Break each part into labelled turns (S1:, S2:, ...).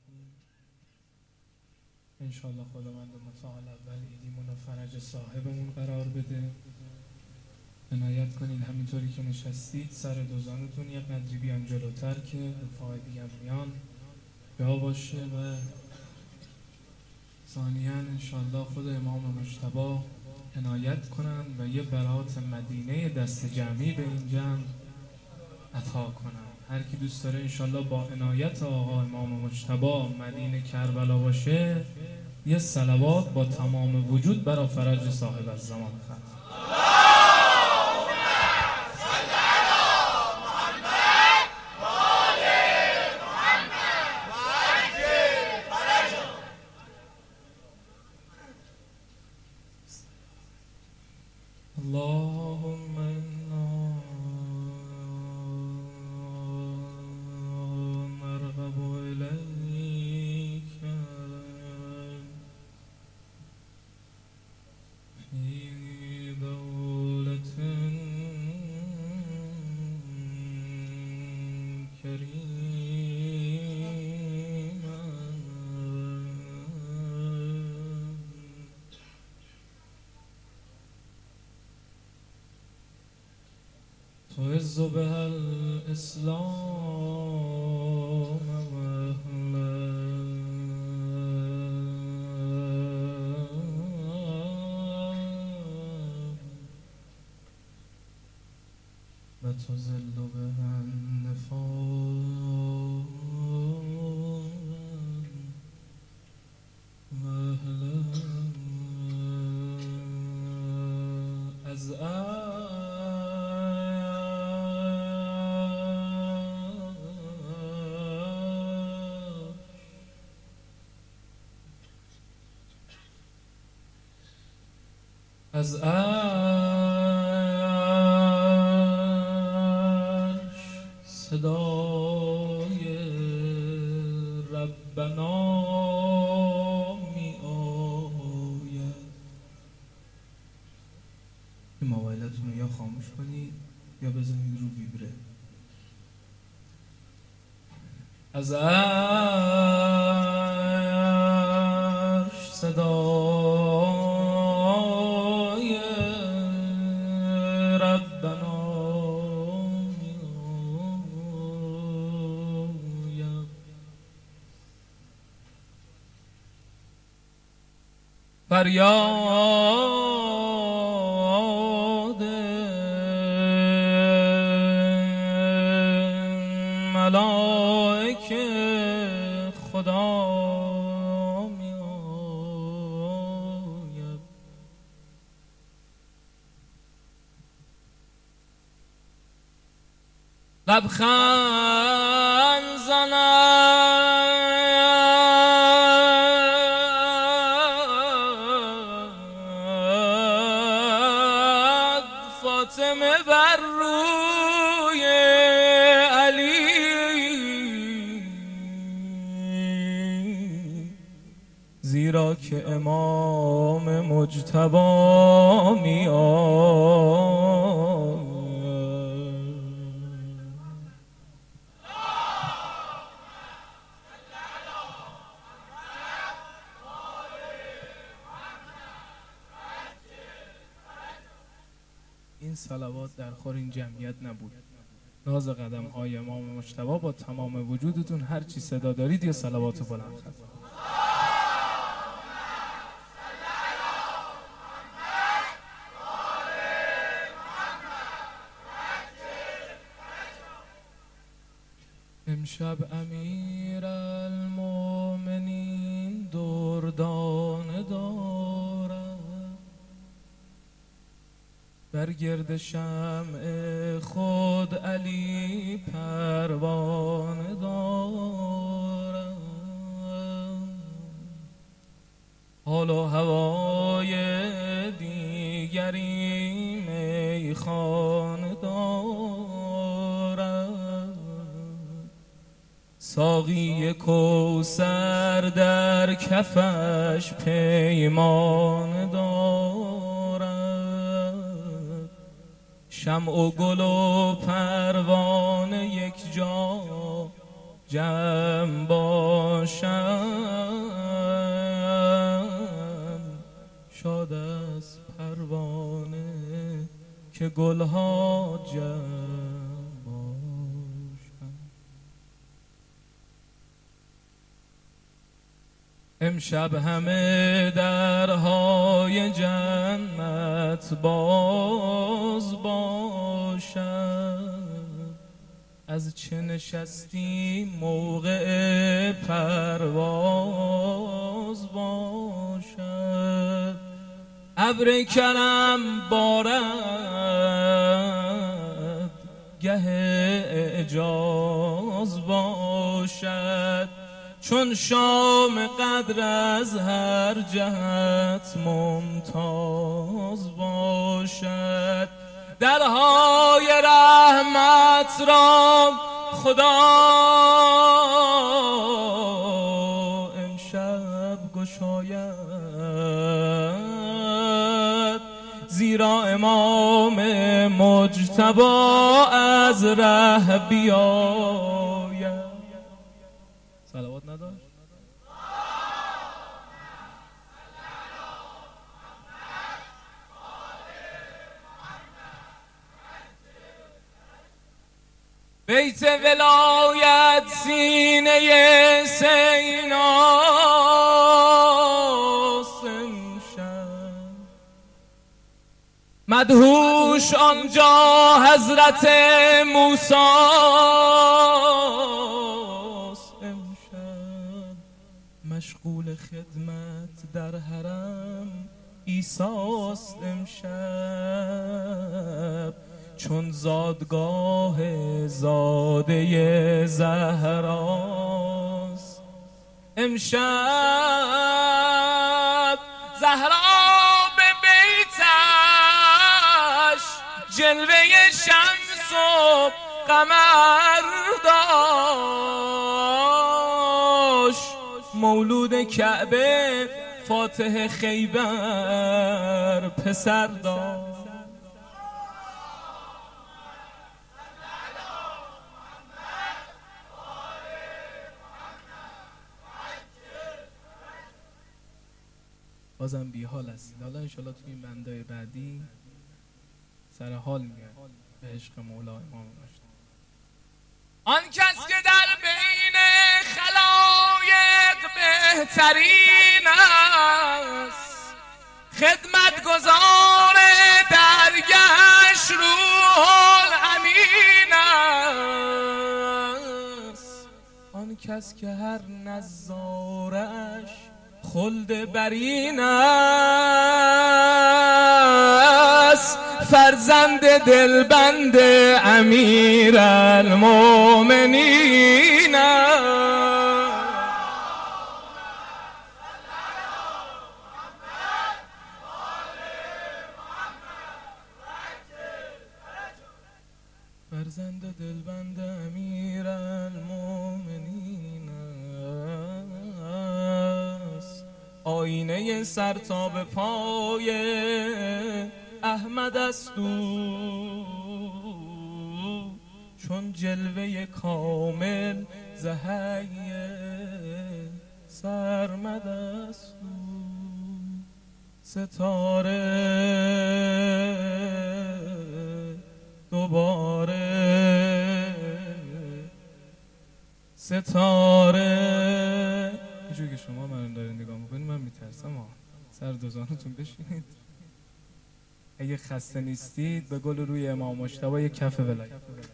S1: انشالله خداوند متعال اول عیدیمون و فرج صاحبمون قرار بده. عنایت کنید همینطوری که نشستید سر دوزانتون یه قدری بیان جلوتر که رفاق دیگه میان جا باشه. و ثانیاً انشالله خود امام مجتبی عنایت کنن و یه برات مدینه دست جمعی به این جمع عطا کنن. هر کی دوست داره انشالله با عنایت آقا امام مجتبی مدینه کربلا باشه یه صلوات با تمام وجود برا فرج صاحب الزمان خواهد. اللهم انا نرغب اليك في دولة كريمة تعز بها الإسلام وأهله وتذل بها النفاق وأهله. از عرش صدای ربنا می آید. این موبایلتون رو یا خاموش کنید یا بزنید رو ویبره. از عرش صدای ربنا می آید. فریاد ملائک خدا می آید. لبخند زند فاطمه بر روی علی، زیرا که امام مجتبی می آید. این صلوات در خور این جمعیت نبود. ناز قدم های امام مجتبی با تمام وجودتون هر چی صدا دارید یه صلوات بلند خواهد. امشب امیر المؤمنین دردانه دارد، بر گرد شمع خود علی پروانه دارد. حال و هوای دیگری میخانه دارد، ساقی کوثر در کفش پیمانه دارد. شمع و گل و پروانه یک جا جنبان باشم، شاد از پروانه که گلها جمع باشم. امشب همه درهای جنت باز باشد، از چه نشستی موقع پرواز باشد. ابر کرم بارد گه اعجاز باشد، چون شام قدر از هر جهت ممتاز باشد. درهای رحمت را خدا امشب گشاید، زیرا امام مجتبی از ره بیاید. صلوات نداشت؟ بیت ولایت سینه سیناست امشب، مدهوش آنجا حضرت موسیٰست امشب، مشغول خدمت در حرم عیسیٰست امشب، چون زادگاه زاده زهراست امشب. زهرا به بیتش جلوه شمس و قمر داشت، مولود کعبه فاتح خیبر پسر داشت. بازم بی حال هستید. حالا انشالله توی این بندای بعدی سر حال میاد به عشق مولا امام مجتبی. آن کس که در بین خلایق بهترین است، خدمتگزار درگهش روح الامین است. آن کس که هر نظارش خلد برین است، فرزند دلبند امیر المؤمنین است. فرزند دلبند امیر المؤمنین است، آینه سر تا به پای احمد است او، چون جلوه کامل زهی سرمد است او. ستاره دوباره ستاره. اینجوری که شما من دارید نگاه میکنید من میترسم. سر دوزانتون بشینید، اگه خسته نیستید به گل روی امام مجتبی یک کف ولایت.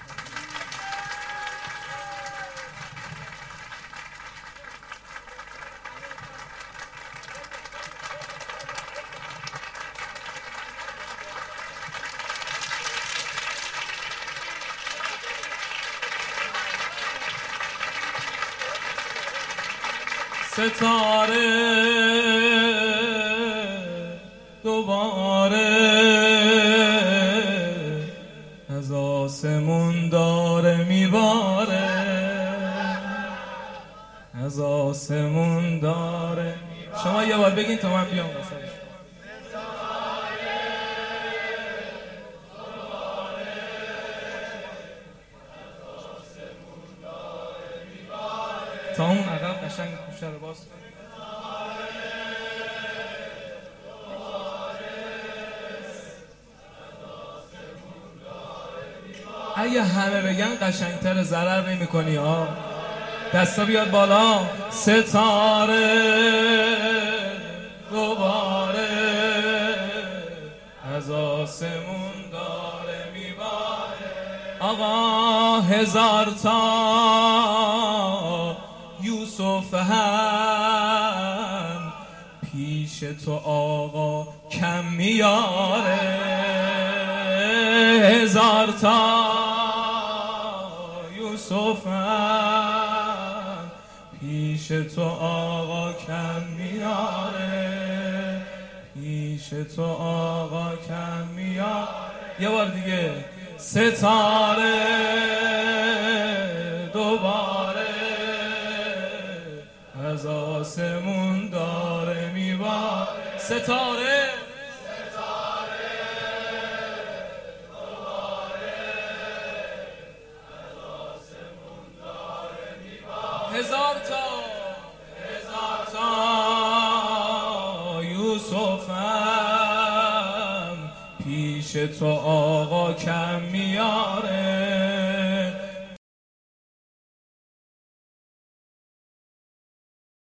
S1: ستاره دوباره از آسمون داره میباره، از آسمون داره. شما یه بار بگین تا من بیام واسه. تا اون عقب قشنگ کوچه رو باز کنیم. اگه همه بگن قشنگتر، ضرر نمی کنی ها. دستا بیاد بالا. ستاره دوباره از آسمون داره میباره. آقا هزار تا یوسف هم پیش تو آقا کم میاره. هزار تا یوسف هم پیش تو آقا کم میاره. پیش تو آقا کم میاره. یه بار دیگه. ستاره دوباره از آسمون داره میباره. ستاره هزار تا یوسفم پیش تو آقا کم میاره.